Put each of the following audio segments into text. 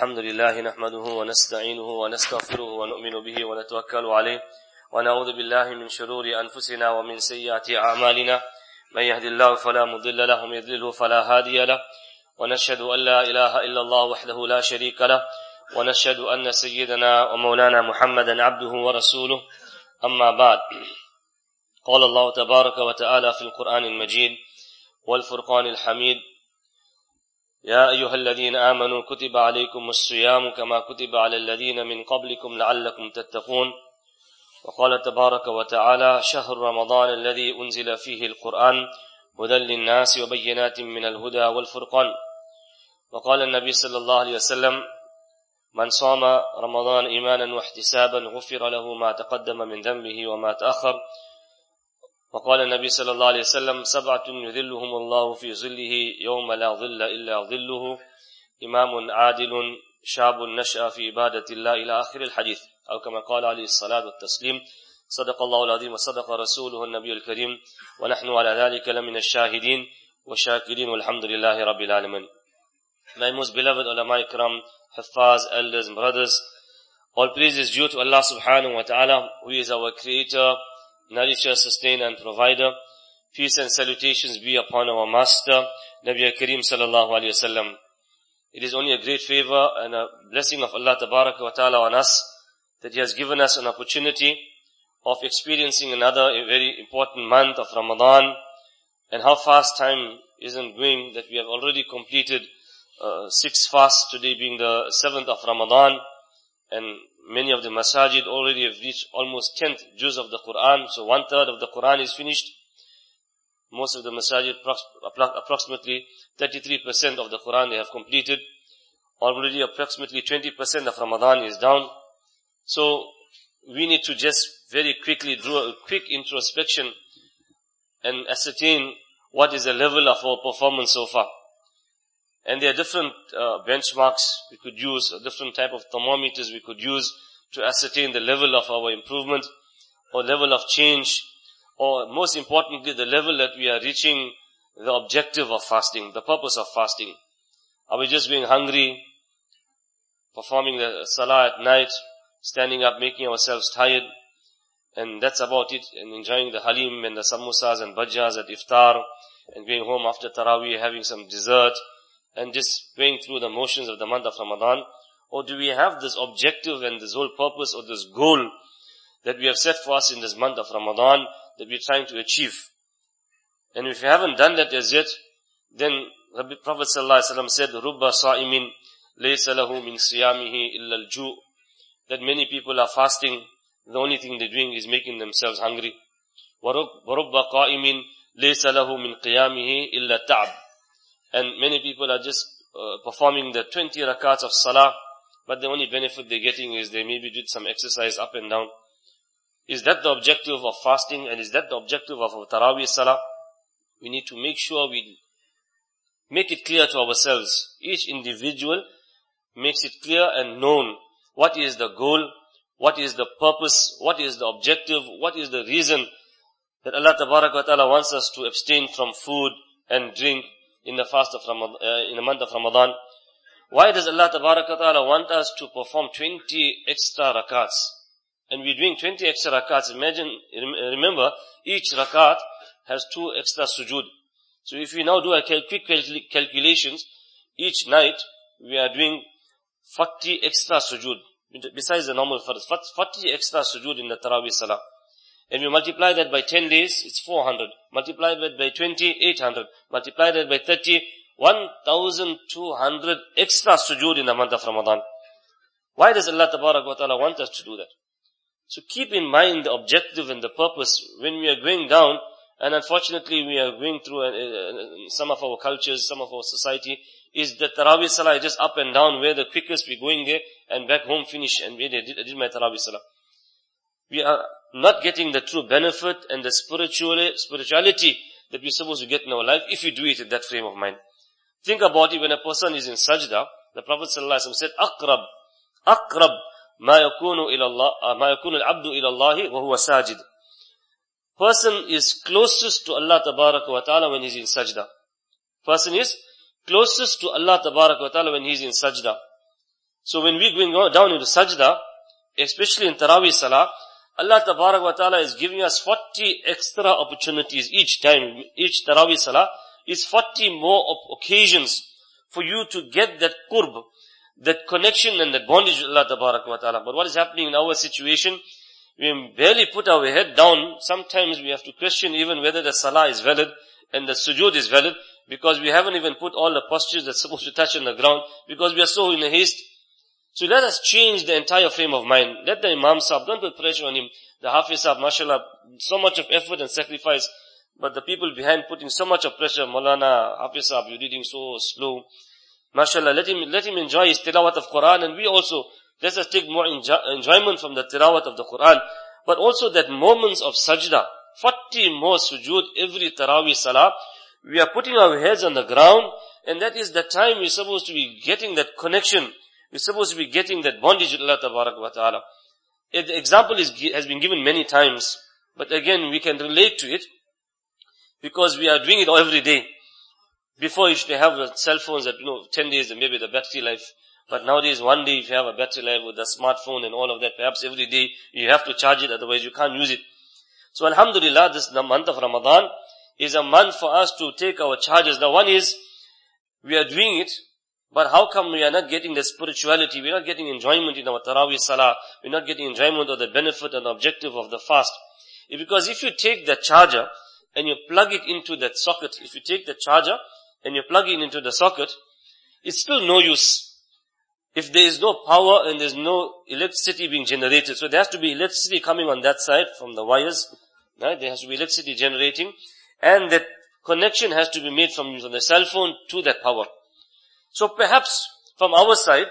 الحمد لله نحمده ونستعينه ونستغفره ونؤمن به ونتوكل عليه ونعوذ بالله من شرور أنفسنا ومن سيئات أعمالنا من يهد الله فلا مضل له ومن يضلله فلا هادي له ونشهد أن لا إله إلا الله وحده لا شريك له ونشهد أن سيدنا ومولانا محمدا عبده ورسوله أما بعد قال الله تبارك وتعالى في القرآن المجيد والفرقان الحميد يا أيها الذين آمنوا كتب عليكم الصيام كما كتب على الذين من قبلكم لعلكم تتقون وقال تبارك وتعالى شهر رمضان الذي أنزل فيه القرآن هدى للناس وبينات من الهدى والفرقان وقال النبي صلى الله عليه وسلم من صام رمضان إيمانا واحتسابا غفر له ما تقدم من ذنبه وما تأخر وقال النبي صلى الله عليه وسلم سبعة يذلهم الله في ظله يوم لا ظل إلا ظله إمام عادل شاب نشأ في عبادة الله إلى آخر الحديث أو كما قال عليه الصلاة والتسليم صدق الله العظيم وصدق رسوله النبي الكريم ونحن على ذلك لمن الشاهدين والشاكرين والحمد لله رب العالمين. My most beloved ulama ikram, Haffaz, elders and brothers, all praise is due to Allah subhanahu wa ta'ala, who is our creator, nourisher, sustainer and provider. Peace and salutations be upon our master, Nabi Kareem sallallahu alayhi wa sallam. It is only a great favor and a blessing of Allah tabaraka wa ta'ala on us that He has given us an opportunity of experiencing another very important month of Ramadan, and how fast time isn't going that we have already completed 6 fasts, today being the 7th of Ramadan, and many of the masajid already have reached almost 10th juz of the Quran, so 1/3 of the Quran is finished. Most of the masajid, approximately 33% of the Quran they have completed. Already approximately 20% of Ramadan is down. So we need to just very quickly do a quick introspection and ascertain what is the level of our performance so far. And there are different benchmarks we could use, different type of thermometers we could use to ascertain the level of our improvement or level of change, or most importantly the level that we are reaching the objective of fasting, the purpose of fasting. Are we just being hungry, performing the salah at night, standing up, making ourselves tired, and that's about it, and enjoying the halim and the samosas and bhajjas at iftar, and going home after Taraweeh having some dessert, and just going through the motions of the month of Ramadan? Or do we have this objective and this whole purpose or this goal that we have set for us in this month of Ramadan that we're trying to achieve? And if we haven't done that as yet, then the Prophet ﷺ said, رُبَّ صَائِمٍ لَيْسَ لَهُ مِنْ صِيَامِهِ إِلَّا الْجُوءُ, that many people are fasting, the only thing they're doing is making themselves hungry. وَرُبَّ قَائِمٍ لَيْسَ لَهُ مِنْ قِيَامِهِ إِلَّا التَّعْبُ, and many people are just performing the 20 rakats of salah, but the only benefit they're getting is they maybe did some exercise up and down. Is that the objective of fasting, and is that the objective of our Taraweeh salah? We need to make sure we make it clear to ourselves. Each individual makes it clear and known what is the goal, what is the purpose, what is the objective, what is the reason that Allah Tabaraka wa Ta'ala wants us to abstain from food and drink in the fast of Ramadan, in the month of Ramadan. Why does Allah Tabaraka wa Ta'ala want us to perform 20 extra rakats? And we're doing 20 extra rakats. Remember, each rakat has 2 extra sujood. So if we now do a quick calculations, each night we are doing 40 extra sujood, besides the normal farz, 40 extra sujood in the Taraweeh salah. And we multiply that by 10 days, it's 400. Multiply that by 20, 800. Multiply that by 30, 1,200 extra sujood in the month of Ramadan. Why does Allah Tabaraka wa Ta'ala want us to do that? So keep in mind the objective and the purpose when we are going down, and unfortunately we are going through some of our cultures, some of our society, is the Taraweeh Salah just up and down, where the quickest we're going there and back home finish, and I did my Taraweeh Salah. We are not getting the true benefit and the spirituality that we're supposed to get in our life if we do it in that frame of mind. Think about it, when a person is in sajda, the Prophet ﷺ said, أَقْرَبْ مَا يَكُونُ الْعَبْدُ إِلَى اللَّهِ وَهُوَ سَاجِدٌ. Person is closest to Allah Tabaraka wa Ta'ala when he's in sajda. Person is closest to Allah Tabaraka wa Ta'ala when he's in sajda. So when we go down into sajda, especially in Taraweeh Salah, Allah Tabarak wa Ta'ala is giving us 40 extra opportunities each time. Each Taraweeh Salah is 40 more occasions for you to get that qurb, that connection and that bondage with Allah Tabarak wa Ta'ala. But what is happening in our situation? We barely put our head down. Sometimes we have to question even whether the salah is valid and the sujood is valid, because we haven't even put all the postures that's supposed to touch on the ground, because we are so in a haste. So let us change the entire frame of mind. Let the Imam Sahib, don't put pressure on him. The Hafiz Sahib, mashallah, so much of effort and sacrifice, but the people behind putting so much of pressure. Maulana, Hafiz Sahib, you're reading so slow. Mashallah, let him enjoy his tilawat of Quran, and we also, let us take more enjoyment from the tilawat of the Quran, but also that moments of sajda, 40 more sujood every Taraweeh Salah. We are putting our heads on the ground, and that is the time we're supposed to be getting that connection. We're supposed to be getting that bondage with Allah Tabarak wa Ta'ala. The example has been given many times, but again we can relate to it, because we are doing it every day. Before you used to have cell phones that, 10 days and maybe the battery life. But nowadays, one day if you have a battery life with a smartphone and all of that, perhaps every day you have to charge it, otherwise you can't use it. So alhamdulillah, the month of Ramadan is a month for us to take our charges. Now one is, we are doing it, but how come we are not getting the spirituality? We are not getting enjoyment in our Taraweeh Salah. We are not getting enjoyment of the benefit and the objective of the fast. Because if you take the charger and you plug it into that socket, if you take the charger and you plug it into the socket, it's still no use if there is no power and there is no electricity being generated. So there has to be electricity coming on that side from the wires, right? There has to be electricity generating, and that connection has to be made from the cell phone to that power. So perhaps from our side,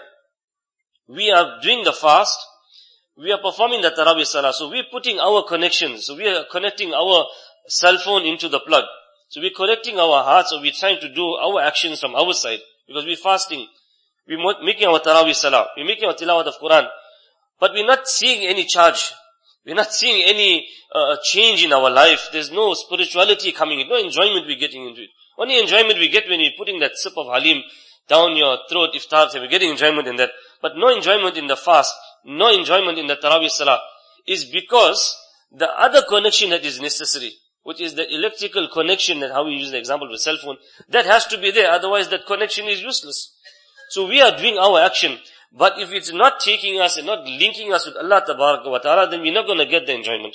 we are doing the fast, we are performing the Taraweeh Salah, so we are putting our connections, so we are connecting our cell phone into the plug. So we're connecting our hearts, so we're trying to do our actions from our side, because we're fasting. We're making our Taraweeh Salah. We're making our tilawat of Quran. But we're not seeing any charge. We're not seeing any change in our life. There's no spirituality coming in. No enjoyment we're getting into it. Only enjoyment we get when you're putting that sip of halim down your throat, iftar, we're getting enjoyment in that. But no enjoyment in the fast, no enjoyment in the Taraweeh Salah, is because the other connection that is necessary, which is the electrical connection, that how we use the example of a cell phone, that has to be there. Otherwise that connection is useless. So we are doing our action, but if it's not taking us and not linking us with Allah Tabaraka wa Ta'ala, then we're not going to get the enjoyment.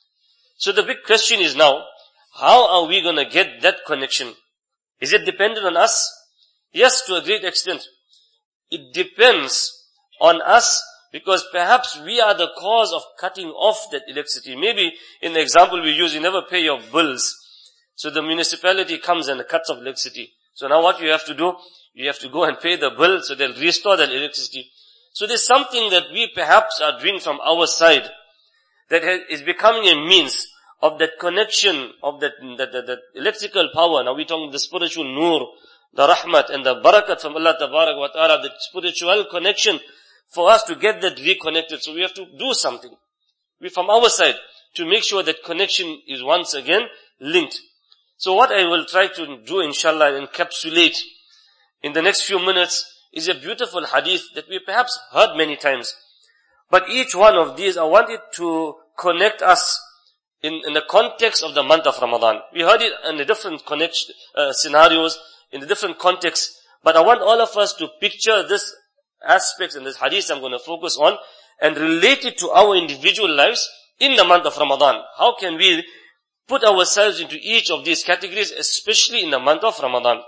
So the big question is now, how are we going to get that connection? Is it dependent on us? Yes, to a great extent. It depends on us, because perhaps we are the cause of cutting off that electricity. Maybe in the example we use, you never pay your bills. So the municipality comes and cuts off electricity. So now what you have to do? You have to go and pay the bill, so they'll restore that electricity. So there's something that we perhaps are doing from our side that is becoming a means of that connection, of that electrical power. Now we're talking the spiritual nur, the rahmat and the barakat from Allah Tabarak wa Ta'ala, the spiritual connection for us to get that reconnected. So we have to do something. We from our side to make sure that connection is once again linked. So what I will try to do, inshallah, encapsulate in the next few minutes is a beautiful hadith that we perhaps heard many times. But each one of these, I wanted to connect us in the context of the month of Ramadan. We heard it in the different scenarios, in the different contexts. But I want all of us to picture this aspects in this hadith I'm going to focus on and relate it to our individual lives in the month of Ramadan. How can we put ourselves into each of these categories, especially in the month of Ramadan?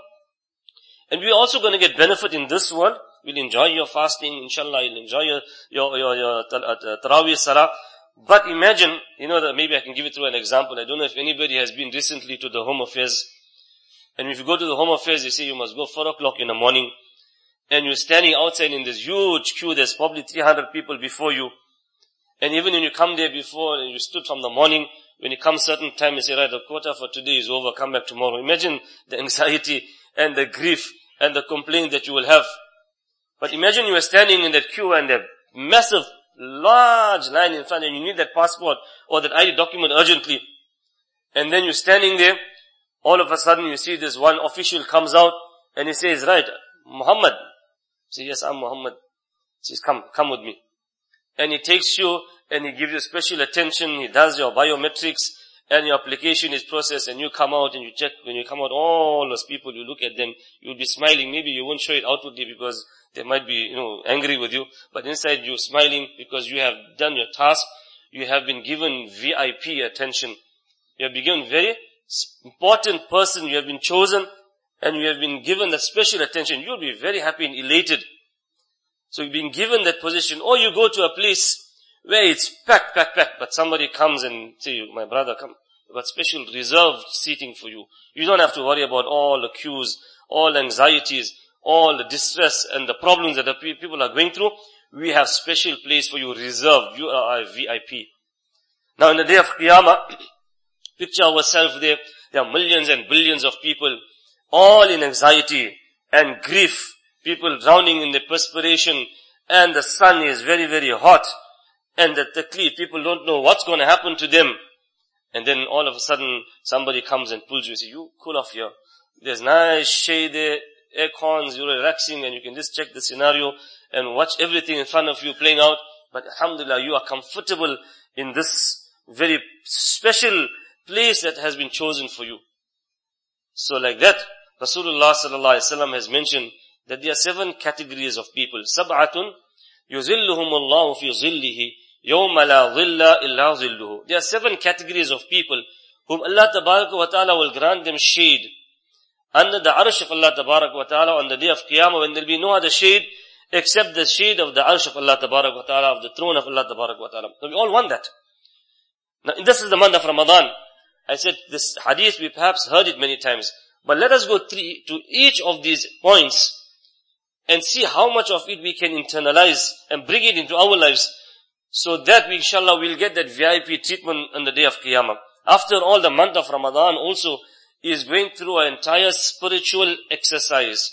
And we're also going to get benefit in this world. We'll enjoy your fasting, inshallah. You'll enjoy your Taraweeh Salah. But imagine, maybe I can give it through an example. I don't know if anybody has been recently to the Home Affairs. And if you go to the Home Affairs, they say you must go 4 o'clock in the morning. And you're standing outside in this huge queue. There's probably 300 people before you. And even when you come there before, and you stood from the morning, when it comes certain time, you say, right, the quota for today is over, come back tomorrow. Imagine the anxiety and the grief and the complaint that you will have. But imagine you are standing in that queue and a massive, large line in front, and you need that passport or that ID document urgently. And then you're standing there, all of a sudden you see this one official comes out and he says, right, Muhammad. Say, yes, I'm Muhammad. He says, come with me. And he takes you and he gives you special attention. He does your biometrics and your application is processed and you come out and you check. When you come out, all those people, you look at them, you'll be smiling. Maybe you won't show it outwardly because they might be, angry with you. But inside you're smiling because you have done your task. You have been given VIP attention. You have been given very important person. You have been chosen and you have been given that special attention. You'll be very happy and elated. So you've been given that position. Or you go to a place where it's packed, but somebody comes and say, my brother, come. We've got special reserved seating for you. You don't have to worry about all the queues, all the anxieties, all the distress and the problems that the people are going through. We have special place for you reserved. You are a VIP. Now in the day of Qiyamah, picture ourselves there. There are millions and billions of people, all in anxiety and grief. People drowning in the perspiration, and the sun is very, very hot. And the taklif, people don't know what's going to happen to them. And then all of a sudden, somebody comes and pulls you and says, you cool off here. There's nice shade there, air cons, you're relaxing, and you can just check the scenario and watch everything in front of you playing out. But alhamdulillah, you are comfortable in this very special place that has been chosen for you. So like that, Rasulullah sallallahu alaihi wasallam has mentioned that there are 7 categories of people. Sab'atun yuzilluhum Allahu fi zillihi yawma la zilla illa zilluhu. There are 7 categories of people whom Allah tabaraka wa ta'ala will grant them shade under the arsh of Allah tabaraka wa ta'ala on the day of Qiyamah, when there will be no other shade except the shade of the arsh of Allah tabaraka wa ta'ala, of the throne of Allah tabaraka wa ta'ala. So we all want that. Now this is the month of Ramadan. I said this hadith, we perhaps heard it many times. But let us go to each of these points and see how much of it we can internalize and bring it into our lives, so that we inshallah will get that VIP treatment on the day of Qiyamah. After all, the month of Ramadan also is going through an entire spiritual exercise.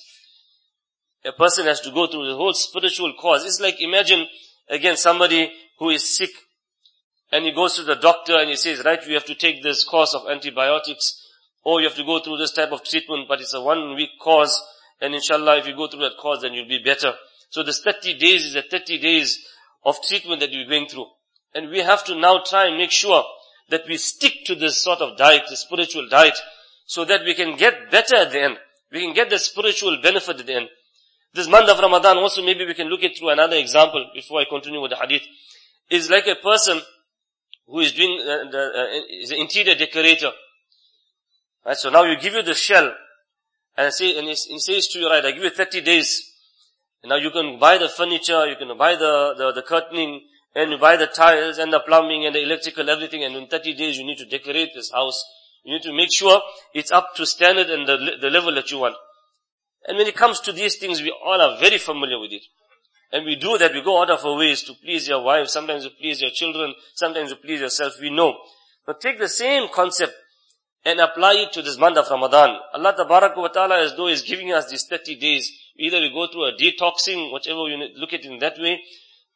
A person has to go through the whole spiritual course. It's like, imagine again somebody who is sick and he goes to the doctor and he says, right, you have to take this course of antibiotics, or you have to go through this type of treatment, but it's a 1-week course, and inshallah if you go through that course then you'll be better. So this 30 days is a 30 days of treatment that you're going through. And we have to now try and make sure that we stick to this sort of diet, the spiritual diet, so that we can get better at the end. We can get the spiritual benefit at the end. This month of Ramadan also, maybe we can look at through another example before I continue with the hadith. Is like a person who is doing, is an interior decorator. Right, so now you give you the shell, and he says to you, right, I give you 30 days. And now you can buy the furniture, you can buy the curtaining, and you buy the tiles and the plumbing and the electrical, everything, and in 30 days you need to decorate this house. You need to make sure it's up to standard and the level that you want. And when it comes to these things, we all are very familiar with it. And we do that, we go out of our ways to please your wife, sometimes to please your children, sometimes to please yourself, we know. But take the same concept and apply it to this month of Ramadan. Allah tabaraka wa ta'ala, as though is giving us these 30 days. Either we go through a detoxing, whichever you look at it in that way,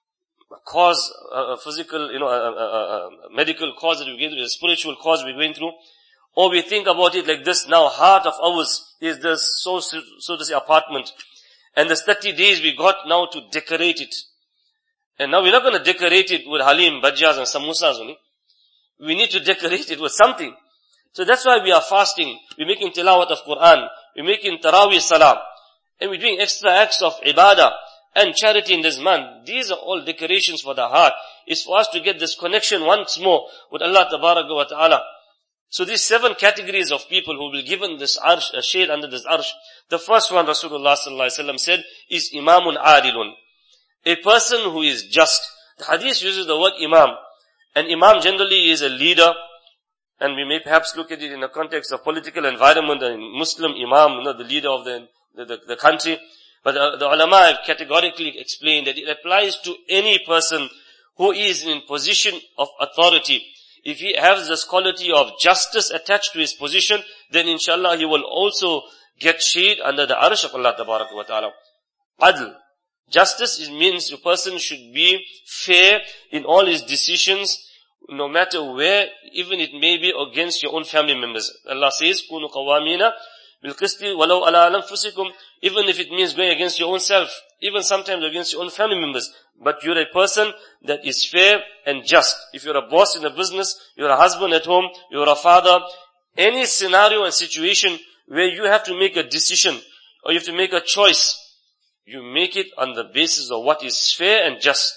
cause, a physical, a medical cause that we get through, a spiritual cause we're going through. Or we think about it like this, now heart of ours is this, so to say, apartment. And this 30 days we got now to decorate it. And now we're not going to decorate it with halim, bhajjas and samosas only. We need to decorate it with something. So that's why we are fasting. We're making tilawat of Quran. We're making tarawih salam. And we're doing extra acts of ibadah and charity in this month. These are all decorations for the heart. It's for us to get this connection once more with Allah tabaraka wa ta'ala. So these 7 categories of people who will be given this arsh, a shade under this arsh. The first one, Rasulullah sallallahu alaihi wasallam said, is imamun adilun. A person who is just. The hadith uses the word imam. And imam generally is a leader. And we may perhaps look at it in the context of political environment, and Muslim imam, the leader of the country. But the ulama have categorically explained that it applies to any person who is in position of authority. If he has this quality of justice attached to his position, then inshallah he will also get shade under the arsh of Allah tabaraka wa ta'ala. Adl. Justice means a person should be fair in all his decisions, no matter where, even it may be against your own family members. Allah says, Kunu qawamina بِالْقِسْطِ وَلَوْ عَلَىٰ أَنفُسِكُمْ. Even if it means going against your own self, even sometimes against your own family members. But you're a person that is fair and just. If you're a boss in a business, you're a husband at home, you're a father, any scenario and situation where you have to make a decision or you have to make a choice, you make it on the basis of what is fair and just.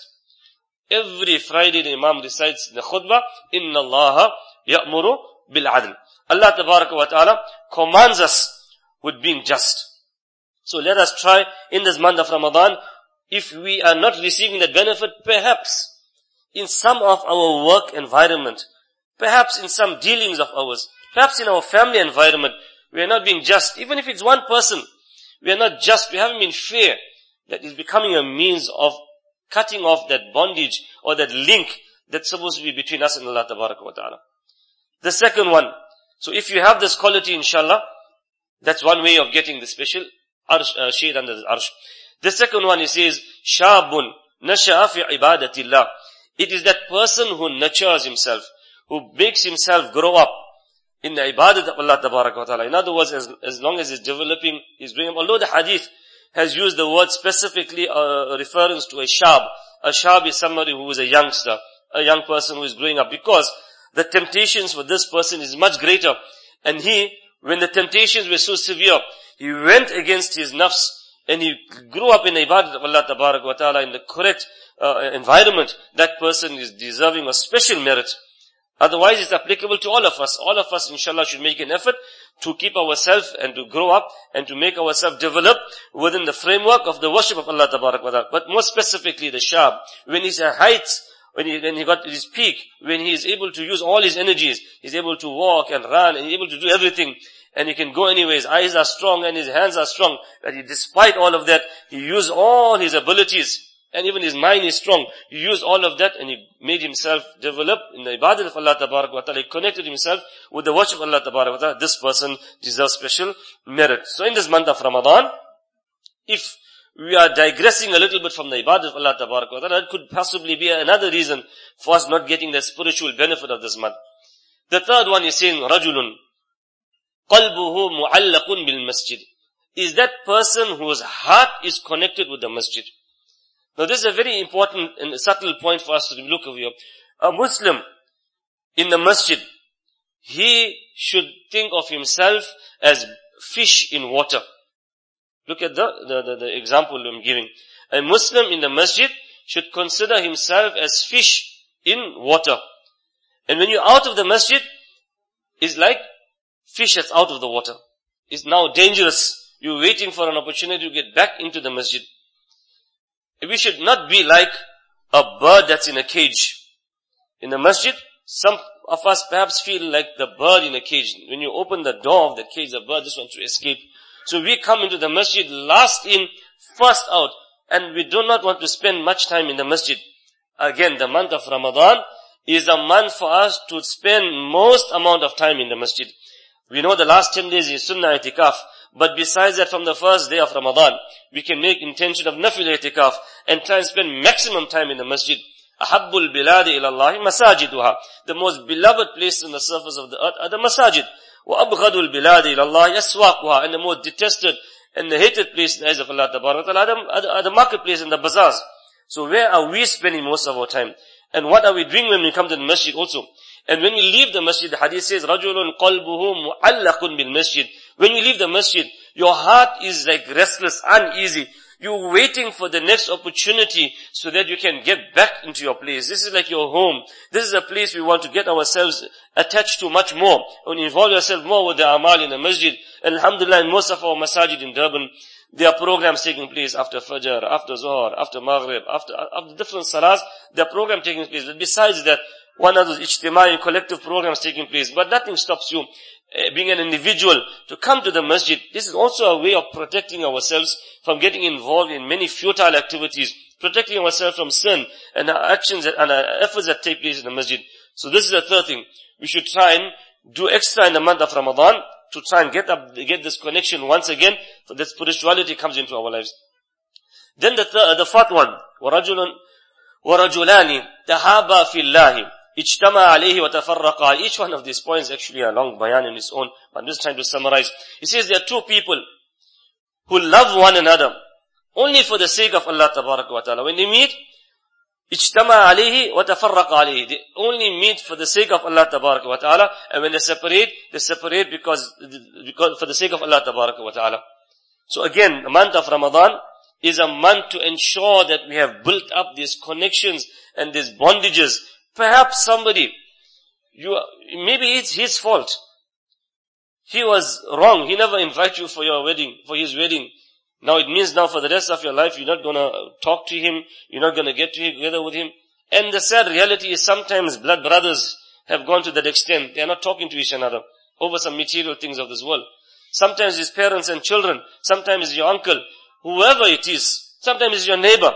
Every Friday the Imam recites the khutbah, إِنَّ اللَّهَ يَأْمُرُ بِالْعَدْلِ. Allah Tabaraka wa Ta'ala commands us with being just. So let us try in this month of Ramadan, if we are not receiving that benefit, perhaps in some of our work environment, perhaps in some dealings of ours, perhaps in our family environment, we are not being just. Even if it's one person, we are not just, we haven't been fair. That is becoming a means of cutting off that bondage or that link that's supposed to be between us and Allah Tabaraka wa Ta'ala. The second one, so if you have this quality, inshallah, that's one way of getting the special shade under the arsh. The second one, he says, Shabun nasha'a fi ibadatillah. It is that person who nurtures himself, who makes himself grow up in the ibadat of Allah Tabaraka wa Ta'ala. In other words, as long as he's developing, he's growing up. Although the hadith has used the word specifically reference to a shab. A shab is somebody who is a youngster, a young person who is growing up, because the temptations for this person is much greater. And when the temptations were so severe, he went against his nafs and he grew up in the ibadat of Allah Tabaraka wa Ta'ala in the correct environment. That person is deserving of special merit. Otherwise, it's applicable to all of us. All of us, inshallah, should make an effort to keep ourselves and to grow up and to make ourselves develop within the framework of the worship of Allah Tabaraka wa Ta'ala. But more specifically, the shab, when he's at heights, when he got his peak, when he is able to use all his energies, he's able to walk and run and he's able to do everything, and he can go anywhere. His eyes are strong and his hands are strong. But despite all of that, he used all his abilities. And even his mind is strong. He used all of that and he made himself develop in the ibadat of Allah Tabaraka wa Ta'ala. He connected himself with the worship of Allah Tabaraka wa Ta'ala. This person deserves special merit. So in this month of Ramadan, if we are digressing a little bit from the ibadat of Allah Tabaraka wa Ta'ala, that could possibly be another reason for us not getting the spiritual benefit of this month. The third one is saying, Rajulun qalbuhu mu'allaqun bil masjid. Is that person whose heart is connected with the masjid. Now this is a very important and subtle point for us to look over here. A Muslim in the masjid, he should think of himself as fish in water. Look at the example I'm giving. A Muslim in the masjid should consider himself as fish in water. And when you're out of the masjid, it's like fish that's out of the water. It's now dangerous. You're waiting for an opportunity to get back into the masjid. We should not be like a bird that's in a cage. In the masjid, some of us perhaps feel like the bird in a cage. When you open the door of the cage, the bird just wants to escape. So we come into the masjid last in, first out. And we do not want to spend much time in the masjid. Again, the month of Ramadan is a month for us to spend most amount of time in the masjid. We know the last 10 days is Sunnah Itikaf. But besides that, from the first day of Ramadan, we can make intention of Nafil Itikaf and try and spend maximum time in the masjid. Ahabbul biladi ilallahi masajiduha. The most beloved place on the surface of the earth are the masajid. Wa abghadul biladi ilallahi aswaquha. And the most detested and the hated place in the eyes of Allah Tabaraka wa Ta'ala are the marketplace and the bazaars. So where are we spending most of our time? And what are we doing when we come to the masjid also? And when we leave the masjid, the hadith says, Rajulun qalbuhu mu'allaqun bil masjid. When you leave the masjid, your heart is like restless, uneasy. You're waiting for the next opportunity so that you can get back into your place. This is like your home. This is a place we want to get ourselves attached to much more. And involve yourself more with the amal in the masjid. And alhamdulillah, in most of our masajid in Durban, there are programs taking place after Fajr, after Zohar, after Maghrib, after different salahs. There are programs taking place. But besides that, one of those ijtimai collective programs taking place. But nothing stops you, being an individual, to come to the masjid. This is also a way of protecting ourselves from getting involved in many futile activities, protecting ourselves from sin and our actions and our efforts that take place in the masjid. So this is the third thing. We should try and do extra in the month of Ramadan to try and get this connection once again, so that spirituality comes into our lives. Then the fourth one, وَرَجُلَانِ تَحَابَا فِي اللَّهِ. اجتمع عليه وتفرق عليه. Each one of these points actually a long bayan in its own, but I'm just trying to summarize. He says there are two people who love one another only for the sake of Allah Tabaraka wa Ta'ala. When they meet, اجتمع عليه وتفرق عليه. They only meet for the sake of Allah Tabaraka wa Ta'ala, and when they separate because for the sake of Allah Tabaraka wa Ta'ala. So again, the month of Ramadan is a month to ensure that we have built up these connections and these bondages. Perhaps somebody, maybe it's his fault. He was wrong. He never invited you for your wedding, for his wedding. Now it means now for the rest of your life, you're not gonna talk to him, you're not gonna get together with him. And the sad reality is sometimes blood brothers have gone to that extent. They are not talking to each another over some material things of this world. Sometimes it's parents and children. Sometimes it's your uncle. Whoever it is. Sometimes it's your neighbor.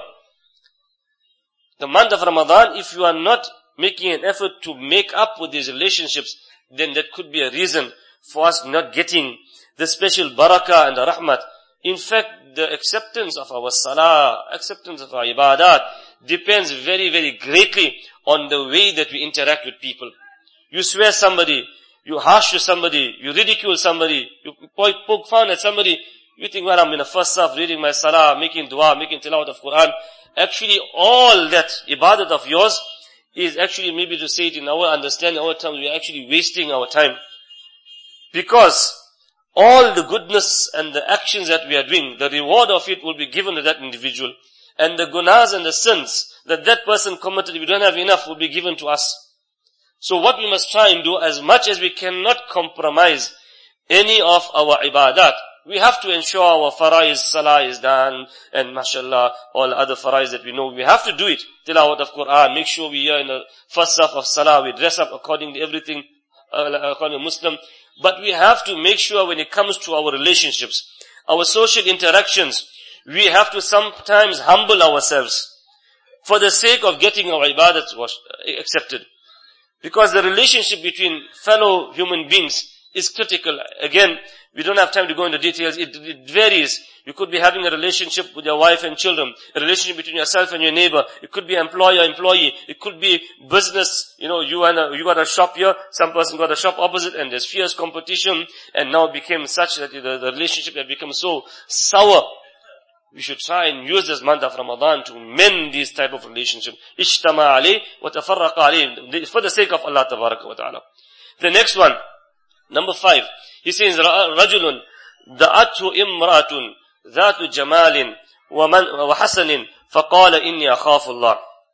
The month of Ramadan, if you are not making an effort to make up with these relationships, then that could be a reason for us not getting the special barakah and the rahmat. In fact, the acceptance of our salah, acceptance of our ibadat depends very, very greatly on the way that we interact with people. You swear somebody, you harsh to somebody, you ridicule somebody, you poke fun at somebody, you think, well, I'm in the first half reading my salah, making dua, making tilawat of Quran. Actually, all that ibadat of yours is actually, maybe to say it in our understanding, our terms, we are actually wasting our time. Because all the goodness and the actions that we are doing, the reward of it will be given to that individual. And the gunas and the sins that that person committed, if we don't have enough, will be given to us. So what we must try and do, as much as we cannot compromise any of our ibadat, we have to ensure our faraiz, salah is done, and mashallah, all other faraiz that we know, we have to do it. Tilawat of Quran, make sure we are in the first half of salah, we dress up according to everything, according to Muslim. But we have to make sure when it comes to our relationships, our social interactions, we have to sometimes humble ourselves for the sake of getting our ibadat accepted. Because the relationship between fellow human beings is critical. Again, we don't have time to go into details. It varies. You could be having a relationship with your wife and children, a relationship between yourself and your neighbor. It could be employer-employee. It could be business. You got a shop here, some person got a shop opposite, and there's fierce competition, and now it became such that the relationship had become so sour. We should try and use this month of Ramadan to mend these type of relationships. Ijtama alayh wa tafarraqa alayh, for the sake of Allah Tabaraka wa Ta'ala. The next one, number 5, he says, رَجُلٌ دَعَتْهُ إِمْرَأَةٌ ذات جمال وحسن فقال إني أخاف الله.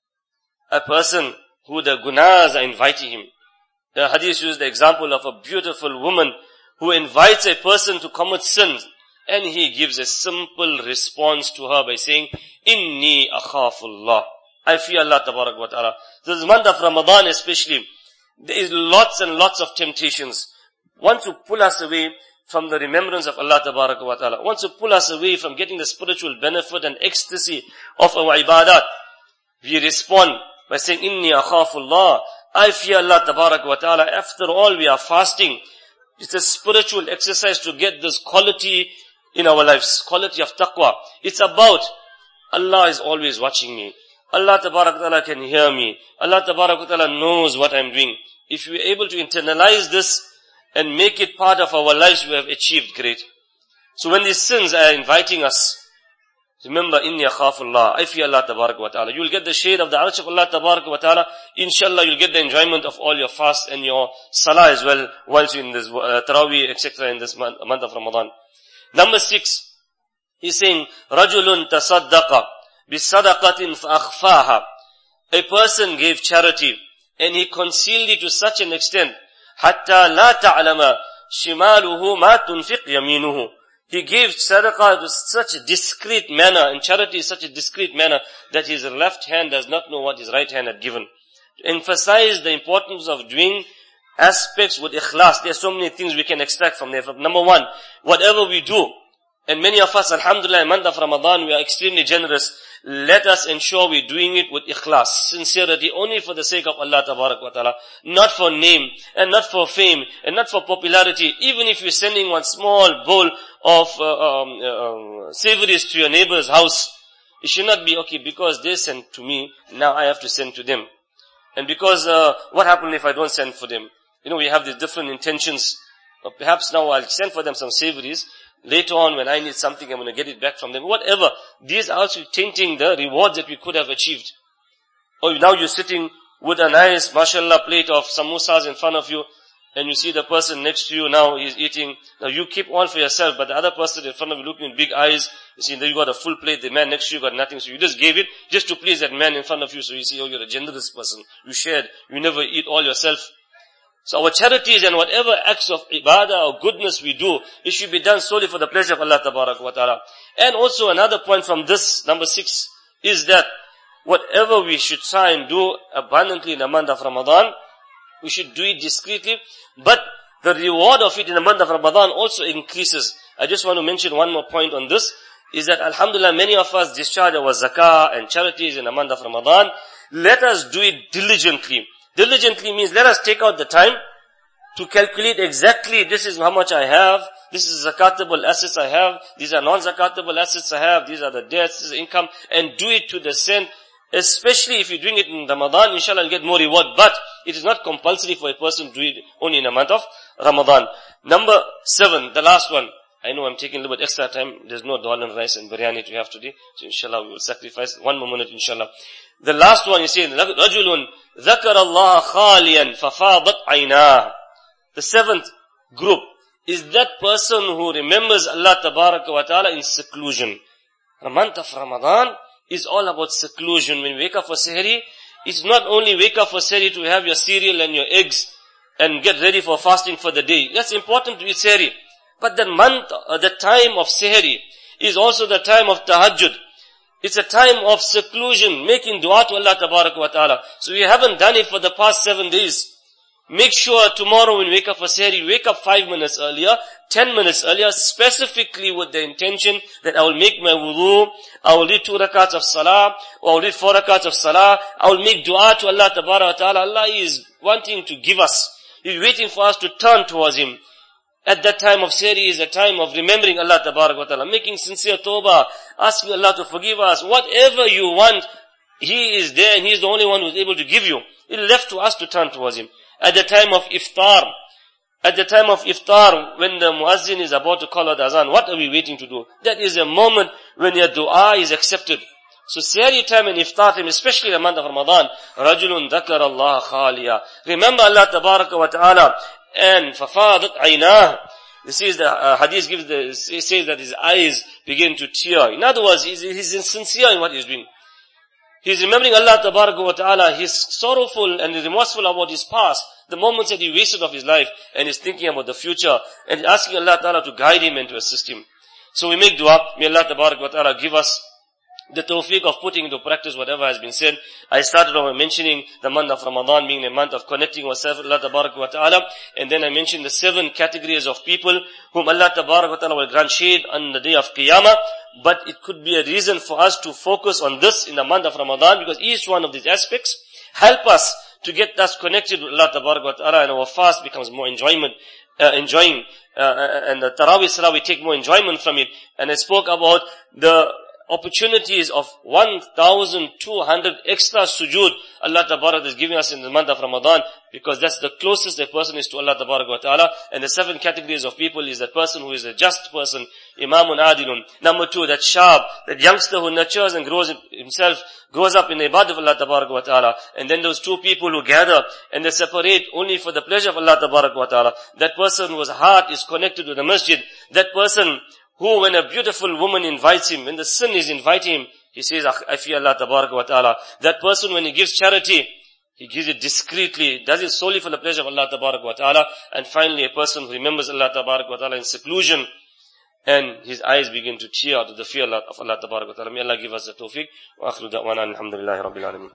A person who the gunas are inviting him. The hadith uses the example of a beautiful woman who invites a person to commit sins, and he gives a simple response to her by saying, Inni akhafullah. I fear Allah Tabarak wa Ta'ala. This month of Ramadan especially, there is lots and lots of temptations. Want to pull us away from the remembrance of Allah Tabarak wa Ta'ala. Wants to pull us away from getting the spiritual benefit and ecstasy of our ibadat. We respond by saying, Inni akhafullah. I fear Allah Tabarak wa Ta'ala. After all, we are fasting. It's a spiritual exercise to get this quality in our lives. Quality of taqwa. It's about, Allah is always watching me. Allah Tabarak wa Ta'ala can hear me. Allah Tabarak wa Ta'ala knows what I'm doing. If we are able to internalize this and make it part of our lives, we have achieved great. So when these sins are inviting us, remember, Inni akhafullah, I fear Allah Tabarak wa Ta'ala. You will get the shade of the arsh of Allah Tabarak wa Ta'ala. Inshallah, you'll get the enjoyment of all your fast and your salah as well, whilst you're in this Taraweeh, etc. in this month of Ramadan. Number 6, he's saying, رَجُلٌ تَصَدَّقَ بِصَدَقَةٍ فَأَخْفَاهَا. A person gave charity, and he concealed it to such an extent, حَتَّى لَا تَعْلَمَ شِمَالُهُ مَا تُنْفِقْ يَمِينُهُ. He gave sadaqah to such a discreet manner, and charity is such a discreet manner, that his left hand does not know what his right hand had given. To emphasize the importance of doing aspects with ikhlas, there are so many things we can extract from there. Number 1, whatever we do, and many of us, alhamdulillah, in month of Ramadan, we are extremely generous. Let us ensure we're doing it with ikhlas, sincerity, only for the sake of Allah Tabarak wa Ta'ala. Not for name, and not for fame, and not for popularity. Even if you're sending one small bowl of savories to your neighbor's house, it should not be, okay, because they sent to me, now I have to send to them. And because, what happened if I don't send for them? We have these different intentions. Perhaps now I'll send for them some savories. Later on, when I need something, I'm going to get it back from them. Whatever. These are also tainting the rewards that we could have achieved. Or now you're sitting with a nice, mashallah, plate of samosas in front of you, and you see the person next to you now, he's eating. Now you keep one for yourself, but the other person in front of you looking with big eyes, you see, then you got a full plate, the man next to you got nothing, so you just gave it just to please that man in front of you, so you see, oh, you're a generous person. You shared. You never eat all yourself. So our charities and whatever acts of ibadah or goodness we do, it should be done solely for the pleasure of Allah Tabarak wa Ta'ala. And also another point from this, number 6, is that whatever we should try and do abundantly in the month of Ramadan, we should do it discreetly, but the reward of it in the month of Ramadan also increases. I just want to mention one more point on this, is that alhamdulillah many of us discharge our zakah and charities in the month of Ramadan. Let us do it diligently. Diligently means let us take out the time to calculate exactly this is how much I have, this is zakatable assets I have, these are non-zakatable assets I have, these are the debts, this is income, and do it to the cent. Especially if you're doing it in Ramadan, inshallah you'll get more reward, but it is not compulsory for a person to do it only in the month of Ramadan. Number 7, the last one. I know I'm taking a little bit extra time. There's no dal and rice and biryani to have today. So inshallah we will sacrifice 1 more minute inshallah. The last one you see, رَجُلٌ ذَكَرَ اللَّهَ خَالِيًا فَفَاضَتْ عَيْنَاهُ. The 7th group is that person who remembers Allah Tabaraka wa Ta'ala in seclusion. The month of Ramadan is all about seclusion. When you wake up for Sahri, it's not only wake up for Sahri to have your cereal and your eggs and get ready for fasting for the day. That's important to eat Sahri. But the time of Sahri is also the time of Tahajjud. It's a time of seclusion, making dua to Allah Tabaraka wa Ta'ala. So we haven't done it for the past 7 days. Make sure tomorrow when you wake up for Sahri, wake up 5 minutes earlier, 10 minutes earlier, specifically with the intention that I will make my wudu, I will read 2 rakats of salah, or I will read 4 rakats of salah, I will make dua to Allah Tabaraka wa Ta'ala. Allah is wanting to give us. He's waiting for us to turn towards Him. At that time of Sahri is a time of remembering Allah Tabaraka wa Ta'ala, making sincere tawbah, asking Allah to forgive us. Whatever you want, He is there and He is the only one who is able to give you. It's left to us to turn towards Him. At the time of iftar, when the muazzin is about to call out the azan, what are we waiting to do? That is a moment when your dua is accepted. So Sahri time and iftar time, especially the month of Ramadan, رَجُلٌ ذَكَرَ اللَّهَ خَالِيًا. Remember Allah Tabaraka wa Ta'ala, and فَفَاضَتْ عَيْنَاهُ. This is the hadith says that his eyes begin to tear. In other words, he's sincere in what he's doing. He's remembering Allah Tabaraka wa Ta'ala. He's sorrowful and remorseful about his past, the moments that he wasted of his life, and he's thinking about the future, and he's asking Allah Ta'ala to guide him and to assist him. So we make dua. May Allah Tabaraka wa Ta'ala give us the tawfiq of putting into practice whatever has been said. I started off by mentioning the month of Ramadan being a month of connecting ourselves with Allah Tabaraka wa Ta'ala, and then I mentioned the 7 categories of people whom Allah Tabaraka wa Ta'ala will grant shade on the day of Qiyamah. But it could be a reason for us to focus on this in the month of Ramadan, because each one of these aspects help us to get us connected with Allah Tabaraka wa Ta'ala, and our fast becomes more enjoying, and the Tarawih Salah we take more enjoyment from it. And I spoke about the opportunities of 1,200 extra sujood Allah Tabaraka is giving us in the month of Ramadan, because that's the closest a person is to Allah Tabaraka wa Ta'ala. And the 7 categories of people is that person who is a just person, Imamun Adilun. Number 2, that shab, that youngster who nurtures and grows up in the ibadah of Allah Tabaraka wa Ta'ala. And then those 2 people who gather and they separate only for the pleasure of Allah Tabaraka wa Ta'ala. That person whose heart is connected to the masjid. That person who, when a beautiful woman invites him, when the sin is inviting him, he says, I fear Allah Tabaraka wa Ta'ala. That person, when he gives charity, he gives it discreetly, does it solely for the pleasure of Allah Tabaraka wa Ta'ala. And finally, a person who remembers Allah Tabaraka wa Ta'ala in seclusion, and his eyes begin to tear to the fear of Allah Tabaraka wa Ta'ala. May Allah give us the tawfiq. Wa akhiru da'wana alhamdulillahi rabbil alamin.